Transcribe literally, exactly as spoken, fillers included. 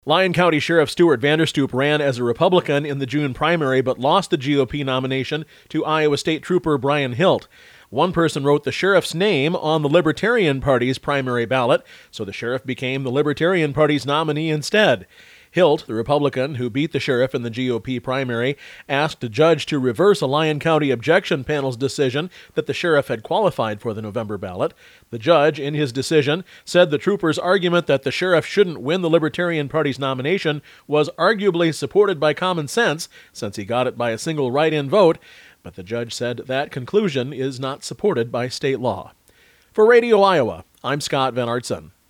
Lyon County Sheriff Stuart Vanderstoop ran as a Republican in the June primary but lost the G O P nomination to Iowa State Trooper Brian Hilt. One person wrote the sheriff's name on the Libertarian Party's primary ballot, so the sheriff became the Libertarian Party's nominee instead. Hilt, the Republican who beat the sheriff in the G O P primary, asked a judge to reverse a Lyon County objection panel's decision that the sheriff had qualified for the November ballot. The judge, in his decision, said the trooper's argument that the sheriff shouldn't win the Libertarian Party's nomination was arguably supported by common sense, since he got it by a single write-in vote, but the judge said that conclusion is not supported by state law. For Radio Iowa, I'm Scott Van Artson.